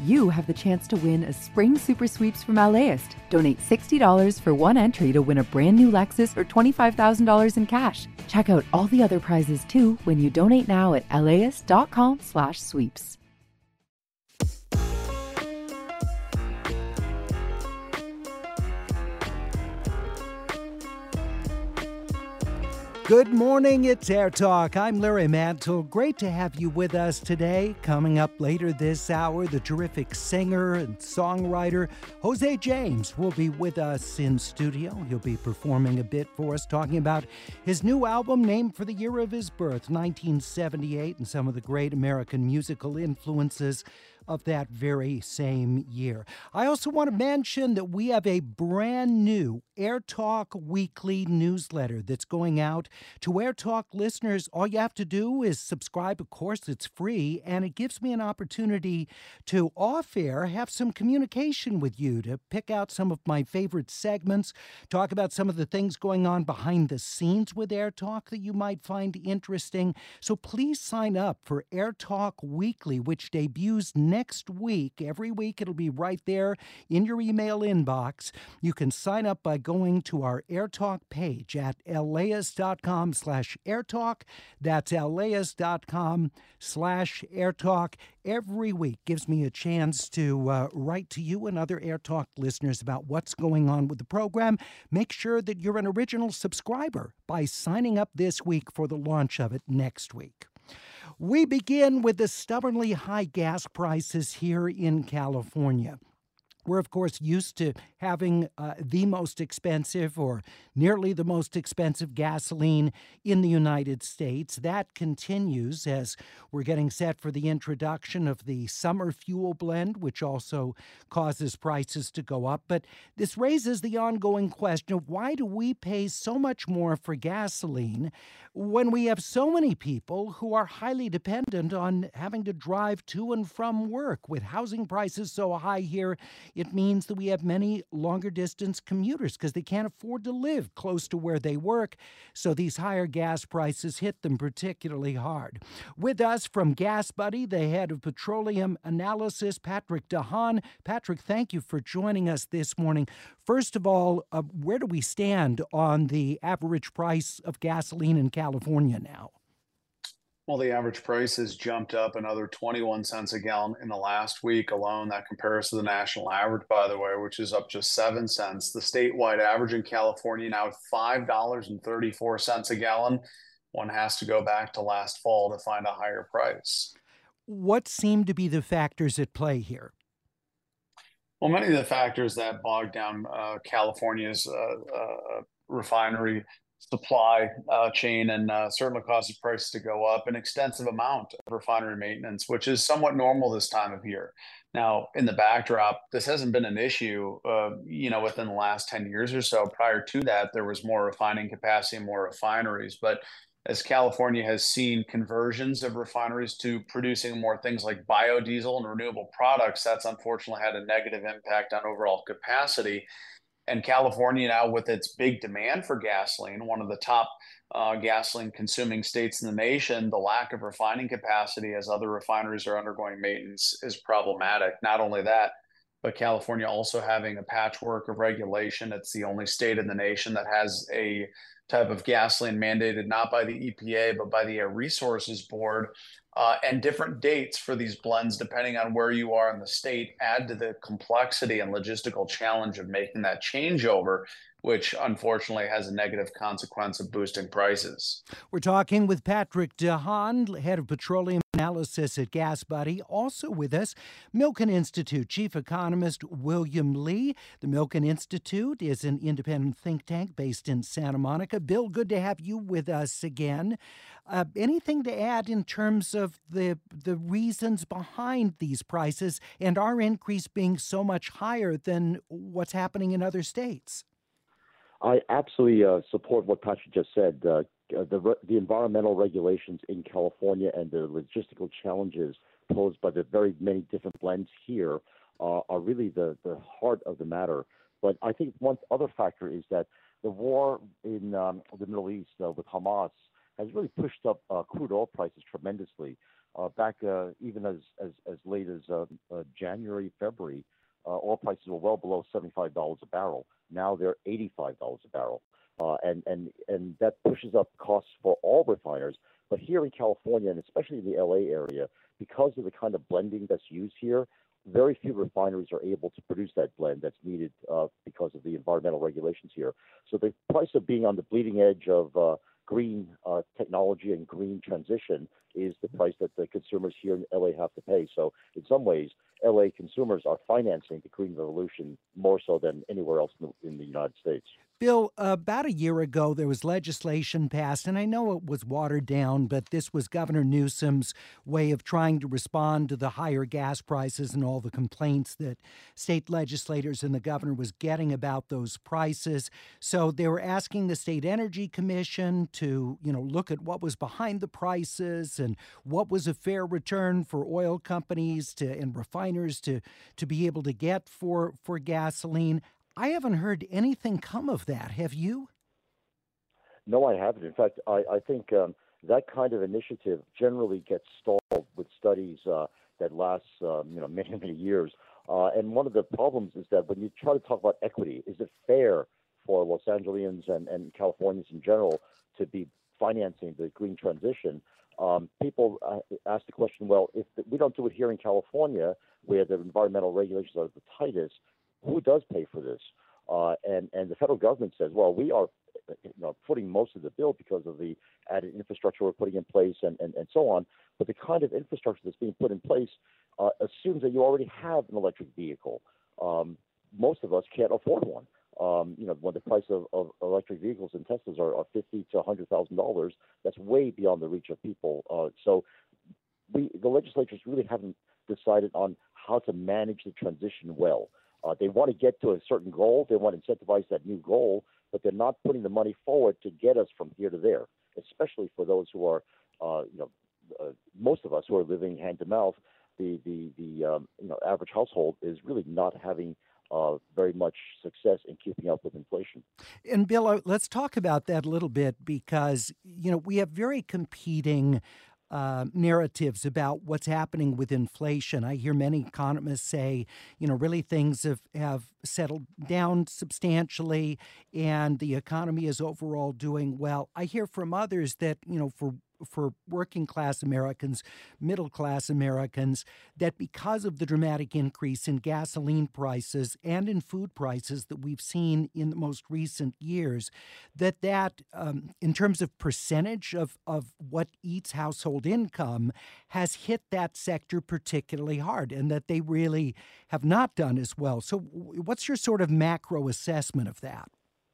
you have the chance to win a spring super sweeps from LAist. Donate $60 for one entry to win a brand new Lexus or $25,000 in cash. Check out all the other prizes too when you donate now at LAist.com/sweeps. Good morning, it's Air Talk. I'm Larry Mantle. Great to have you with us today. Coming up later this hour, the terrific singer and songwriter Jose James will be with us in studio. He'll be performing a bit for us, talking about his new album named for the year of his birth, 1978, and some of the great American musical influences of that very same year. I also want to mention that we have a brand new Air Talk weekly newsletter that's going out to Air Talk listeners. All you have to do is subscribe. Of course, it's free, and it gives me an opportunity to off-air have some communication with you, to pick out some of my favorite segments, talk about some of the things going on behind the scenes with Air Talk that you might find interesting. So please sign up for Air Talk Weekly, which debuts next week. Every week it'll be right there in your email inbox. You can sign up by going to our AirTalk page at laist.com/airtalk. That's laist.com/airtalk. Every week gives me a chance to write to you and other AirTalk listeners about what's going on with the program. Make sure that you're an original subscriber by signing up this week for the launch of it next week. We begin with the stubbornly high gas prices here in California. We're, of course, used to having the most expensive or nearly the most expensive gasoline in the United States. That continues as we're getting set for the introduction of the summer fuel blend, which also causes prices to go up. But this raises the ongoing question of why do we pay so much more for gasoline when we have so many people who are highly dependent on having to drive to and from work? With housing prices so high here, it means that we have many longer distance commuters because they can't afford to live close to where they work. So these higher gas prices hit them particularly hard. With us from Gas Buddy, the head of petroleum analysis, Patrick De Haan. Patrick, thank you for joining us this morning. First of all, where do we stand on the average price of gasoline in California now? Well, the average price has jumped up another 21 cents a gallon in the last week alone. That compares to the national average, by the way, which is up just 7 cents. The statewide average in California now at $5.34 a gallon. One has to go back to last fall to find a higher price. What seem to be the factors at play here? Well, many of the factors that bog down California's refinery supply chain and certainly causes prices to go up, an extensive amount of refinery maintenance, which is somewhat normal this time of year. Now, in the backdrop, this hasn't been an issue, within the last 10 years or so. Prior to that, there was more refining capacity, more refineries. But as California has seen conversions of refineries to producing more things like biodiesel and renewable products, that's unfortunately had a negative impact on overall capacity. And California now, with its big demand for gasoline, one of the top gasoline consuming states in the nation, the lack of refining capacity as other refineries are undergoing maintenance is problematic. Not only that, but California also having a patchwork of regulation. It's the only state in the nation that has a type of gasoline mandated not by the EPA, but by the Air Resources Board. And different dates for these blends, depending on where you are in the state, add to the complexity and logistical challenge of making that changeover, which unfortunately has a negative consequence of boosting prices. We're talking with Patrick De Haan, head of petroleum analysis at Gas Buddy. Also with us, Milken Institute chief economist William Lee. The Milken Institute is an independent think tank based in Santa Monica. Bill, good to have you with us again. Anything to add in terms of the reasons behind these prices and our increase being so much higher than what's happening in other states? I absolutely support what Patrick just said. The environmental regulations in California and the logistical challenges posed by the very many different blends here are really the heart of the matter. But I think one other factor is that the war in the Middle East with Hamas has really pushed up crude oil prices tremendously. Back even as late as January, February, oil prices were well below $75 a barrel. Now they're $85 a barrel, and that pushes up costs for all refiners. But here in California, and especially in the LA area, because of the kind of blending that's used here, very few refineries are able to produce that blend that's needed because of the environmental regulations here. So the price of being on the bleeding edge of green technology and green transition is the price that the consumers here in LA have to pay. So in some ways, LA consumers are financing the green revolution more so than anywhere else in the United States. Bill, about a year ago, there was legislation passed, and I know it was watered down, but this was Governor Newsom's way of trying to respond to the higher gas prices and all the complaints that state legislators and the governor was getting about those prices. So they were asking the State Energy Commission to, look at what was behind the prices and what was a fair return for oil companies and refiners to be able to get for gasoline. I haven't heard anything come of that. Have you? No, I haven't. In fact, I think that kind of initiative generally gets stalled with studies that last, many, many years. And one of the problems is that when you try to talk about equity, is it fair for Los Angeles and Californians in general to be financing the green transition? People ask the question, well, if we don't do it here in California, where the environmental regulations are the tightest, who does pay for this? And the federal government says, well, we are footing most of the bill because of the added infrastructure we're putting in place and so on. But the kind of infrastructure that's being put in place assumes that you already have an electric vehicle. Most of us can't afford one. When the price of electric vehicles and Teslas are $50,000 to $100,000, that's way beyond the reach of people. So the legislatures really haven't decided on how to manage the transition well. They want to get to a certain goal. They want to incentivize that new goal, but they're not putting the money forward to get us from here to there, especially for those who are, most of us who are living hand to mouth. The average household is really not having very much success in keeping up with inflation. And Bill, let's talk about that a little bit because, we have very competing narratives about what's happening with inflation. I hear many economists say, really things have settled down substantially and the economy is overall doing well. I hear from others that, for working class Americans, middle class Americans, that because of the dramatic increase in gasoline prices and in food prices that we've seen in the most recent years, that in terms of percentage of what eats household income has hit that sector particularly hard and that they really have not done as well. So what's your sort of macro assessment of that?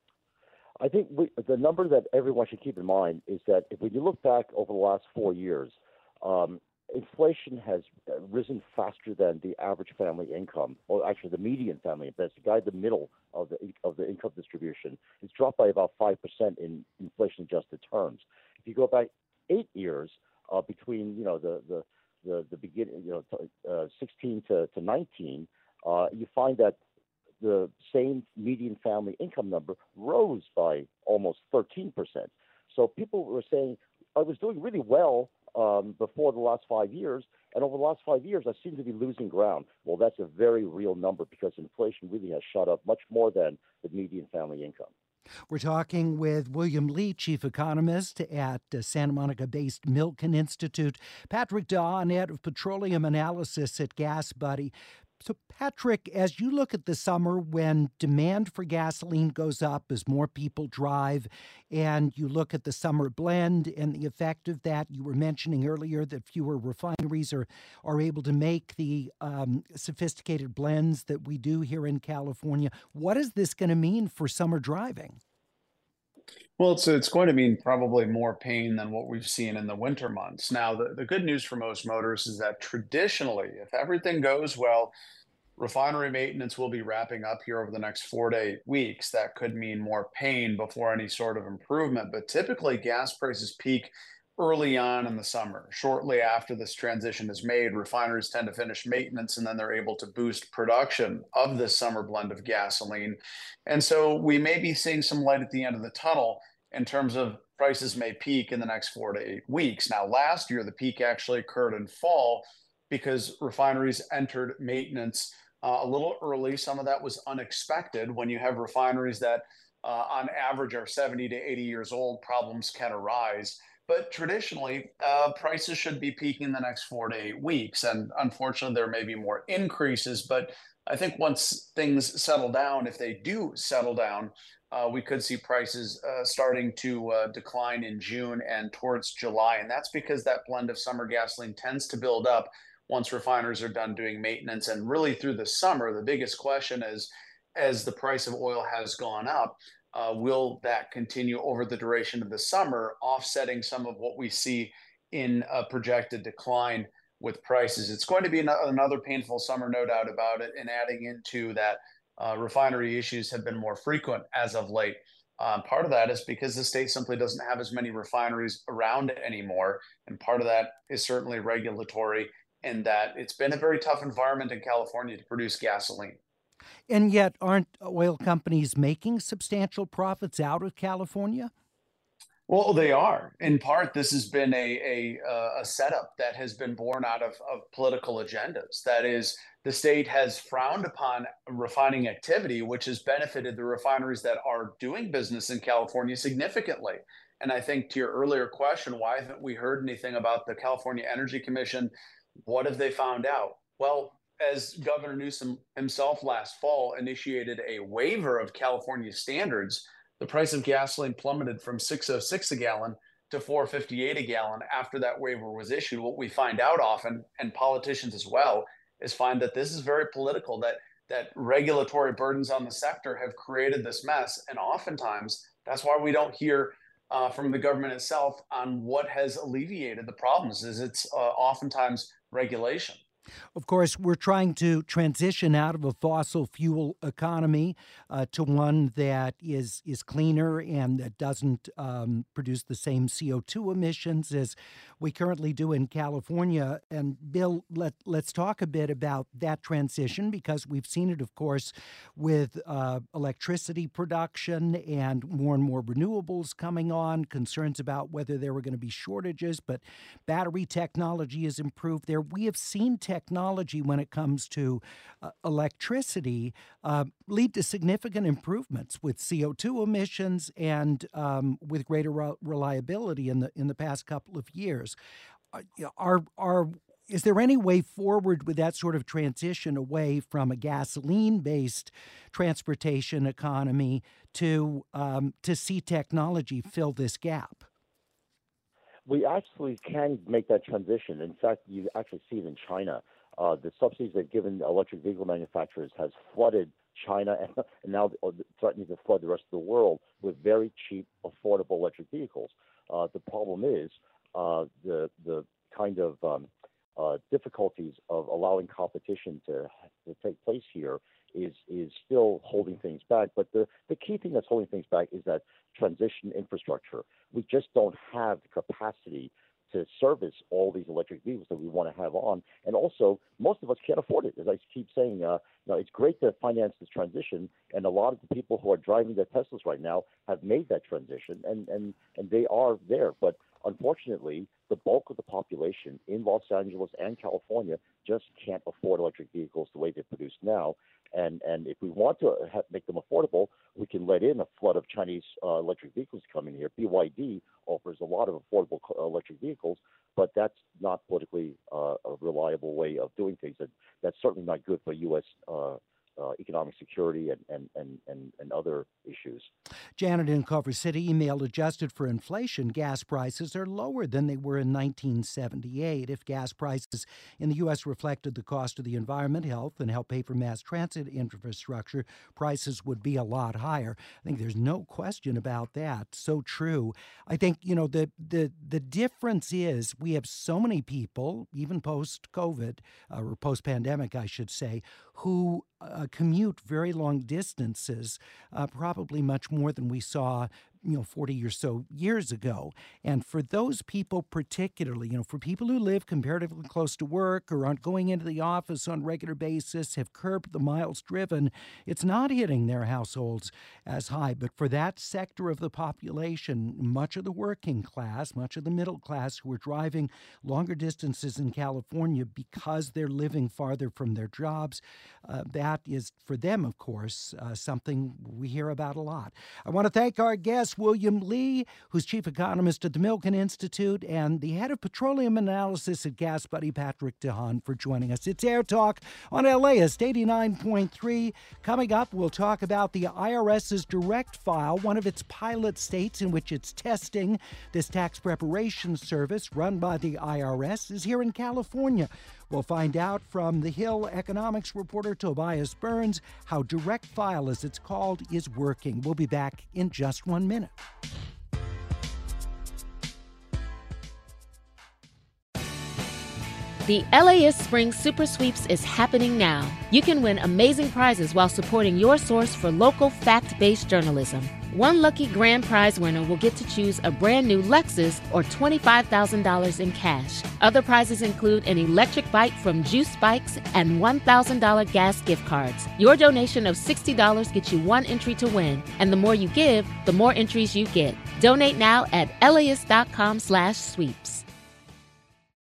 I think the number that everyone should keep in mind is that when you look back over the last 4 years, inflation has risen faster than the average family income, or actually the median family income. That's the guy in the middle of the income distribution. It's dropped by about 5% in inflation-adjusted terms. If you go back 8 years between the beginning 16 to 19, you find that the same median family income number rose by almost 13%. So people were saying, I was doing really well before the last 5 years, and over the last 5 years, I seem to be losing ground. Well, that's a very real number because inflation really has shot up much more than the median family income. We're talking with William Lee, chief economist at Santa Monica-based Milken Institute, Patrick Dawn, head of petroleum analysis at GasBuddy. So, Patrick, as you look at the summer when demand for gasoline goes up as more people drive, and you look at the summer blend and the effect of that, you were mentioning earlier that fewer refineries are able to make the sophisticated blends that we do here in California. What is this going to mean for summer driving? Well, it's going to mean probably more pain than what we've seen in the winter months. Now, the good news for most motorists is that traditionally, if everything goes well, refinery maintenance will be wrapping up here over the next 4 to 8 weeks. That could mean more pain before any sort of improvement. But typically, gas prices peak early on in the summer. Shortly after this transition is made, refineries tend to finish maintenance and then they're able to boost production of this summer blend of gasoline. And so we may be seeing some light at the end of the tunnel in terms of prices may peak in the next 4 to 8 weeks. Now, last year, the peak actually occurred in fall because refineries entered maintenance a little early. Some of that was unexpected. When you have refineries that on average are 70 to 80 years old, problems can arise. But traditionally, prices should be peaking in the next 4 to 8 weeks. And unfortunately, there may be more increases. But I think once things settle down, if they do settle down, we could see prices starting to decline in June and towards July. And that's because that blend of summer gasoline tends to build up once refiners are done doing maintenance. And really through the summer, the biggest question is, as the price of oil has gone up, will that continue over the duration of the summer, offsetting some of what we see in a projected decline with prices? It's going to be another painful summer, no doubt about it, and adding into that, refinery issues have been more frequent as of late. Part of that is because the state simply doesn't have as many refineries around anymore, and part of that is certainly regulatory, and that it's been a very tough environment in California to produce gasoline. And yet, aren't oil companies making substantial profits out of California? Well, they are. In part, this has been a setup that has been born out of political agendas. That is, the state has frowned upon refining activity, which has benefited the refineries that are doing business in California significantly. And I think to your earlier question, why haven't we heard anything about the California Energy Commission? What have they found out? Well, as Governor Newsom himself last fall initiated a waiver of California standards, the price of gasoline plummeted from 6.06 a gallon to 4.58 a gallon after that waiver was issued. What we find out often, and politicians as well, is find that this is very political, that regulatory burdens on the sector have created this mess. And oftentimes, that's why we don't hear from the government itself on what has alleviated the problems, is it's oftentimes regulation. Of course, we're trying to transition out of a fossil fuel economy to one that is cleaner and that doesn't produce the same CO2 emissions as we currently do in California. And Bill, let's talk a bit about that transition, because we've seen it, of course, with electricity production and more renewables coming on, concerns about whether there were going to be shortages, but battery technology has improved there. We have seen technology when it comes to electricity lead to significant improvements with CO2 emissions and with greater reliability in the past couple of years. Is there any way forward with that sort of transition away from a gasoline-based transportation economy to see technology fill this gap? We actually can make that transition. In fact, you actually see it in China. The subsidies they've given electric vehicle manufacturers has flooded China and now threatening to flood the rest of the world with very cheap, affordable electric vehicles. The problem is the kind of difficulties of allowing competition to take place here is still holding things back. But the key thing that's holding things back is that transition infrastructure. We just don't have the capacity to service all these electric vehicles that we want to have on. And also, most of us can't afford it. As I keep saying, it's great to finance this transition, and a lot of the people who are driving their Teslas right now have made that transition, and they are there. But unfortunately, the bulk of the population in Los Angeles and California just can't afford electric vehicles the way they're produced now. And if we want to make them affordable, we can let in a flood of Chinese electric vehicles coming here. BYD offers a lot of affordable electric vehicles, but that's not politically a reliable way of doing things. And that's certainly not good for U.S. Economic security and other issues. Janet in Culver City emailed, adjusted for inflation, gas prices are lower than they were in 1978. If gas prices in the U.S. reflected the cost of the environment, health, and help pay for mass transit infrastructure, prices would be a lot higher. I think there's no question about that. So true. I think, the difference is we have so many people, even post-COVID, or post-pandemic, I should say, who commute very long distances, probably much more than we saw 40 or so years ago. And for those people particularly, for people who live comparatively close to work or aren't going into the office on a regular basis, have curbed the miles driven, it's not hitting their households as high. But for that sector of the population, much of the working class, much of the middle class who are driving longer distances in California because they're living farther from their jobs, that is, for them, of course, something we hear about a lot. I want to thank our guest, William Lee, who's chief economist at the Milken Institute, and the head of petroleum analysis at GasBuddy, Patrick DeHaan, for joining us. It's Air Talk on LAist 89.3. Coming up, we'll talk about the IRS's direct file, one of its pilot states in which it's testing this tax preparation service run by the IRS is here in California. We'll find out from the Hill economics reporter Tobias Burns how direct file, as it's called, is working. We'll be back in just 1 minute. The LAist Spring Super Sweeps is happening now. You can win amazing prizes while supporting your source for local fact-based journalism. One lucky grand prize winner will get to choose a brand new Lexus or $25,000 in cash. Other prizes include an electric bike from Juice Bikes and $1,000 gas gift cards. Your donation of $60 gets you one entry to win, and the more you give, the more entries you get. Donate now at LAist.com/sweeps.